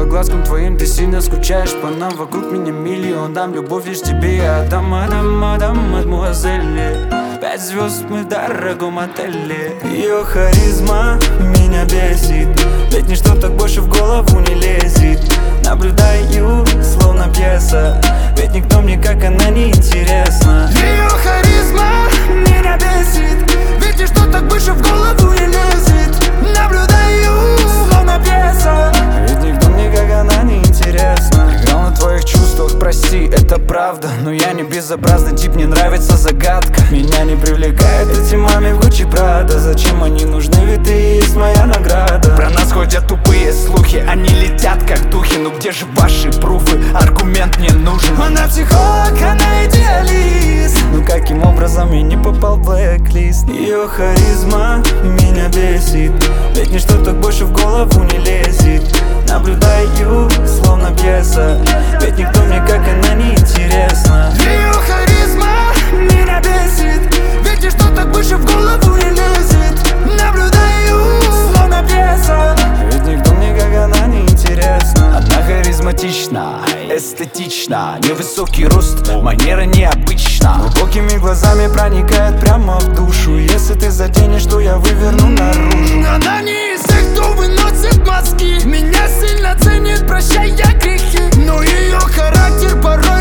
глазкам твоим ты сильно скучаешь по нам. Вокруг меня миллион, дам любовь лишь тебе. Отдам, мадемуазель. 5 звезд мы в дорогом отеле. Ее харизма меня бесит, ведь ничто так больше в голову не лезет. Наблюдаю, словно пьеса, ведь никто мне как она не интересна. Ее харизма меня бесит, ведь ничто так больше в голову не лезет. Наблюдаю, словно пьеса, ведь никто мне как она не интересна. Играл на твоих чувствах, прости, это правда, но я не безобразный тип, мне нравится загадка. Меня не привлекает эти маме в Гуччи Прада. Зачем они нужны, ведь ты есть моя награда. Про нас ходят тупые слухи, они летят как духи. Ну где же ваши пруфы, аргумент мне нужен. Она психолог, она идеалист. Ну каким образом я не попал в блэк-лист? Ее харизма меня бесит, ведь ничто так больше в голову не лезет. Наблюдаю, словно пьеса, ведь никто мне как она не интересна. Ее харизма меня бесит, ведь ничто так больше в голову не лезет. Наблюдаю, словно пьеса, ведь никто мне как она не интересна. Она харизматична, эстетична, невысокий рост, манера необычна. Глубокими глазами проникает прямо в душу. Если ты заденешь, то я выверну наружу. Она не из тех, кто выносит мозги, меня сильно ценит, прощая грехи, но ее характер порой